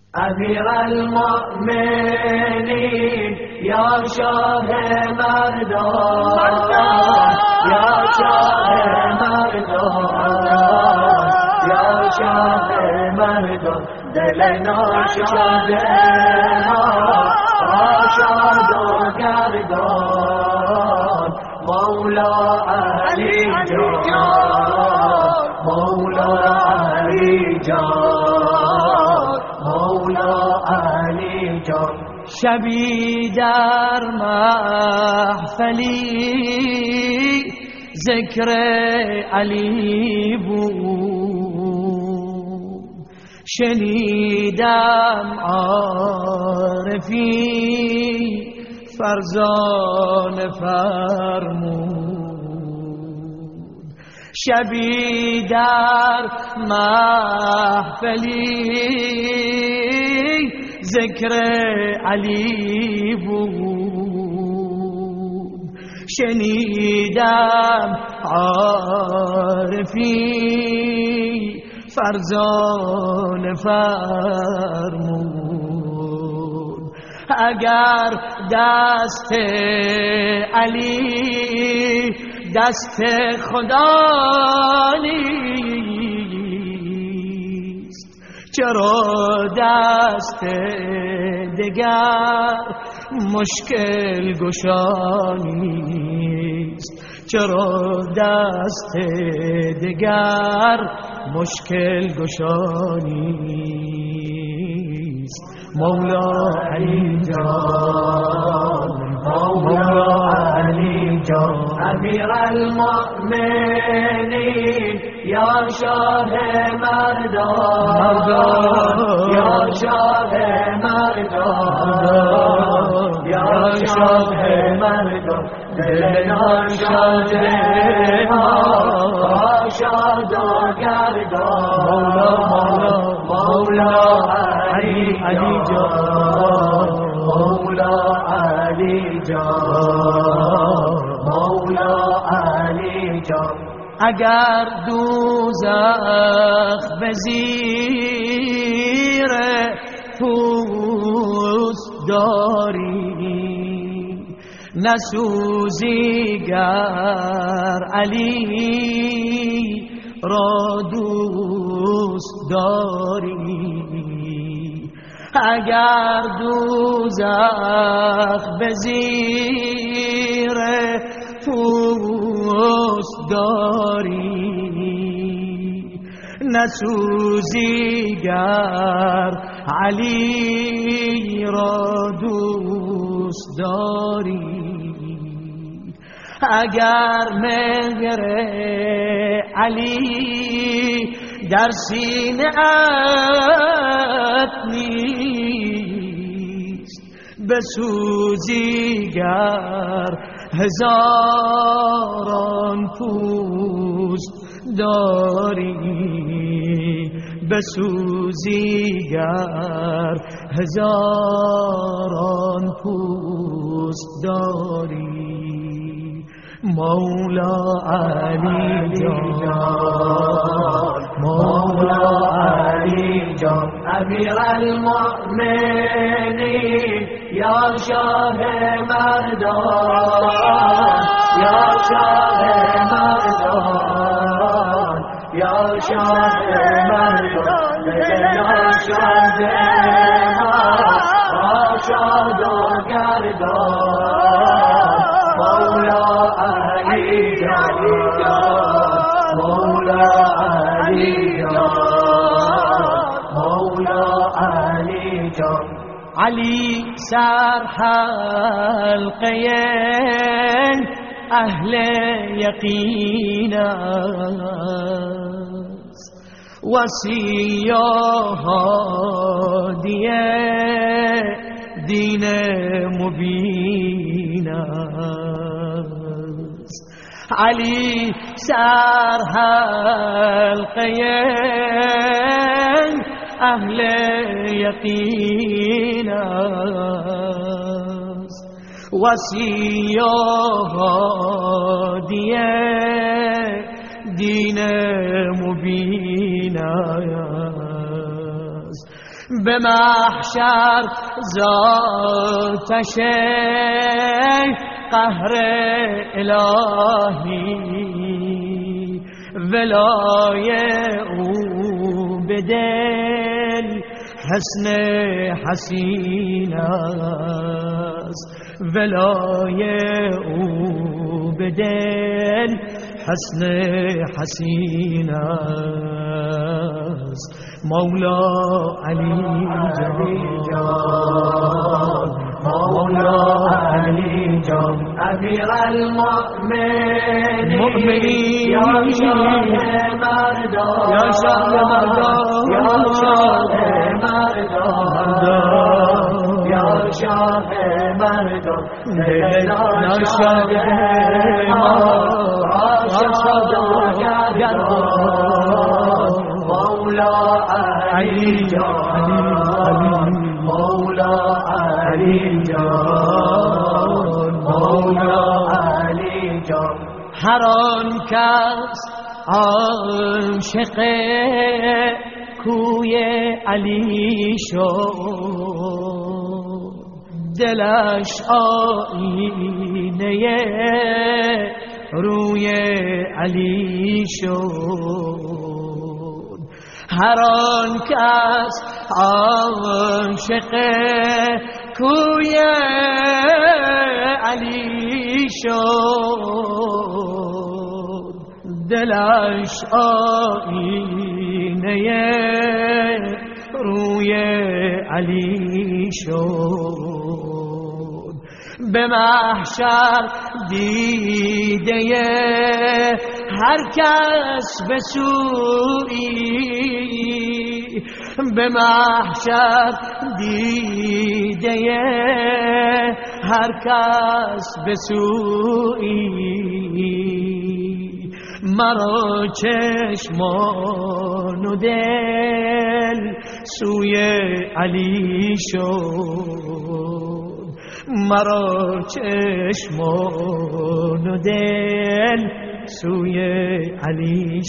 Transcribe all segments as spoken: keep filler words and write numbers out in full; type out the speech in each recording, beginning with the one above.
امیر المؤمنین یا شاه مردان یا شاه مردان یا شاه مردان دل ناشاد ما آشاد و گردان مولا علی جان مولا علی جان مولا علی جان. شبی در محفلی ذکر علی بود، شنیدم عارفی فرزانه فرمود. شبی در محفلی ذکر علی بود، شنیدم عارفی فرزانه فرمود. اگر دست علی دست خدا نیست، چرا دست دگر مشکل گشا نیست، چرا دست دگر مشکل گشا نیست. مولا علی جان مولا علی جان. امیر المؤمنین یا شاه مردان یا شاه مردان یا شاه مردان دل ناشاد ما آشاد و گردان مولا علی علی جان مولا علی جان مولا علی جان. اگر دوزخ به زیر پوست داری، نسوزی گر علی را دوست داری. اگر دوزخ به زیر پوست داری، نسوزی گر علی را دوست داری. اگر مهر علی در سینه ات نیست، بسوزی گر هزاران پوست داری، بسوزی گر هزاران پوست داری. مولا علی جان مولا علی جان. امیر المؤمنین یا شاه مردان یا شاه مردان یا شاه مردان دل ناشاد ما آشاد و گردان مولا علی جان مولا علی جان مولا علی جان. علی سر حلقه اهل یقین است، وصی و هادی دین مبین است. علی سر حلقه اهل یقین است، وصی و هادی دین مبین است. به محشر ذاتش قهر الهی ولای او به دل حسن حسین است ولای او به دل حسن حسین است مولا علی جان مولا علی جان امیر المؤمنین یا شاه مردان یا شاه مردان یا شاه مردان یا شاه مردان دلنا شاد ما شاد گردان مولا علی جان مولا علی جان مولا علی جان هر آن کس عاشق کوی علی شد دلش آینه روی علی شد هر آن کس عاشق کوی علی شد دلش آینه روی علی شد به محشر دیده هر کس به سویی به محشر دیده هر کس به سویی مرا چشمان و دل سوی علی شد مرا چشمان و دل سوی علی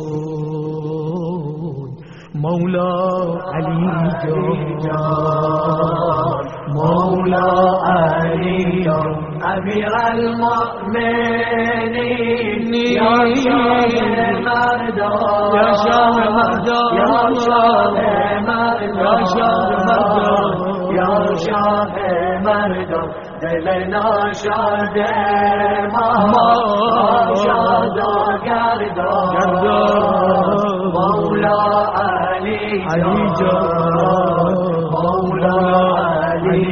شد مولا علی جان مولا علی جان امیر المؤمنین یا شاه مردان یا شاه مردان یا شاه مردان یا شاه مردان دلنا شاد ما شاد گردان مولا علی جان مولا علی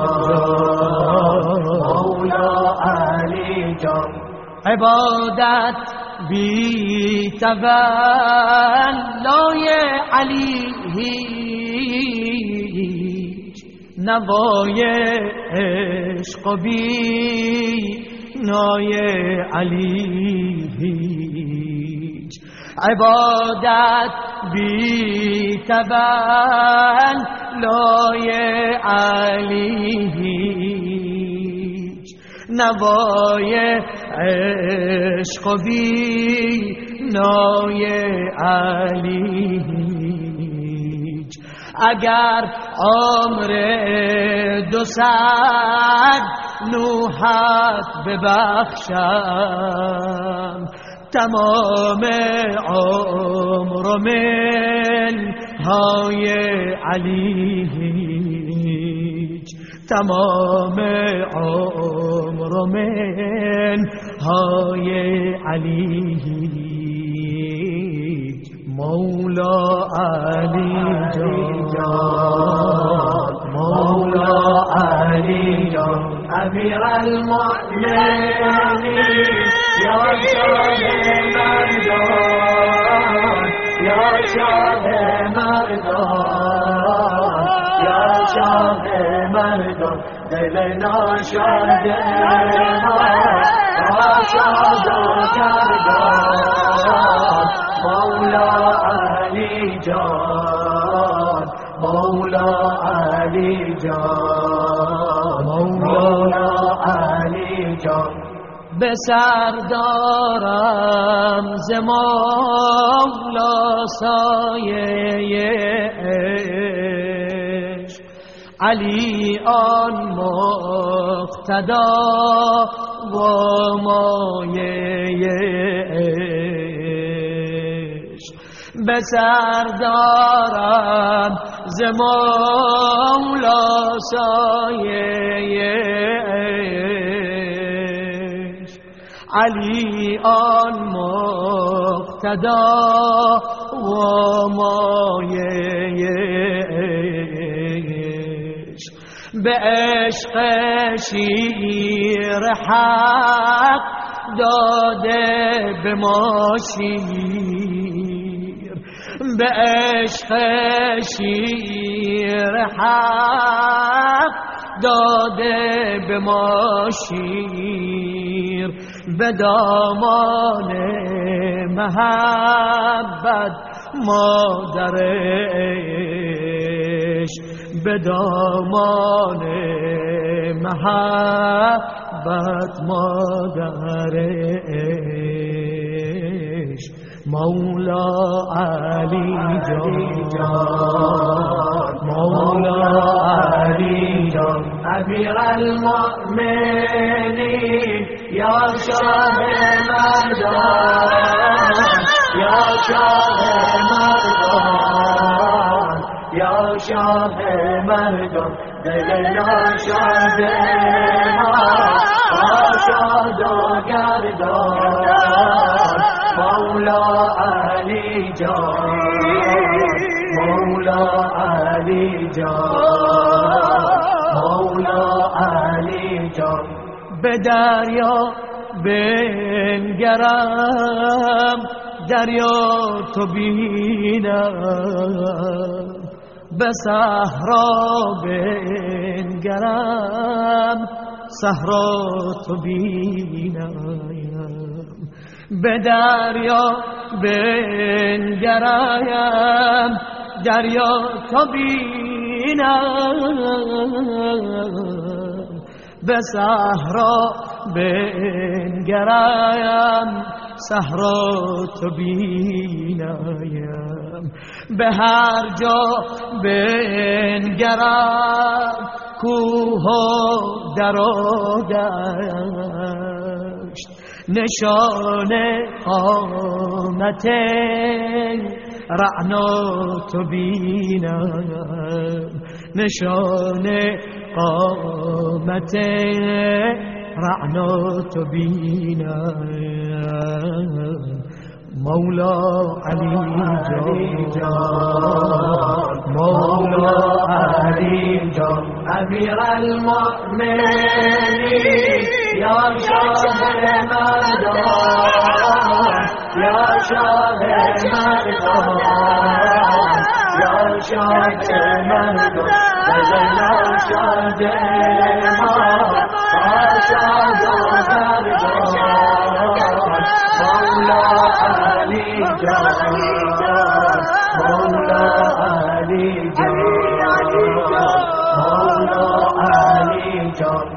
جان مولا علی جان عبادت بی تولای علی هیچ نوای عشق و بی نای علی هیچ عبادت بی تولای علی هیچ نوای عشق و بی نای علی هیچ اگر عمر دو صد نوحت ببخشم تمام عمر من های علی هیچ تمام عمر من های علی هیچ مولا علی جان مولا علی جان امیر المؤمنین یا شاه مردان یا شاه مردان یا شاه مردان دلنا شاد ما شاد گردان مولا علی جان مولا علی جان مولا علی جان به سر دارم ز مولا سایه علی آن مقتدا و مایه عشق به سر دارم ز مولا سایه عشق علی آن مقتدا و مایه عشق به عشق شیر حق داده به ما شیر به عشق شیر حق داده به ما شیر به دامان محبت مادر عشق به دامان محبت مادر عشق مولا علی جان مولا علی جان امیر المؤمنین یا شاه مردان یا شاه مردان یا شاه مردان دل ناشاد ما آشاد و گردان مولا علی جان مولا علی جان مولا علی جان به دریا بنگرم دریا تو بینم به صحرا بنگرم صحرا تو بینم به دریا بنگرم دریا تو بینم به صحرا بنگرم صحرا تو بینم به هر جا بنگرم کوه و در و دشت نشان قامت رعنا تو بینم نشان قامت رعنا تو بینم مولا علی جان مولا علی جان امیر المؤمنین یا شاه مردان یا شاه مردان یا شاه مردان دل ناشاد ما آشاد و گردان مولا علی جان مولا علی جان مولا علی جان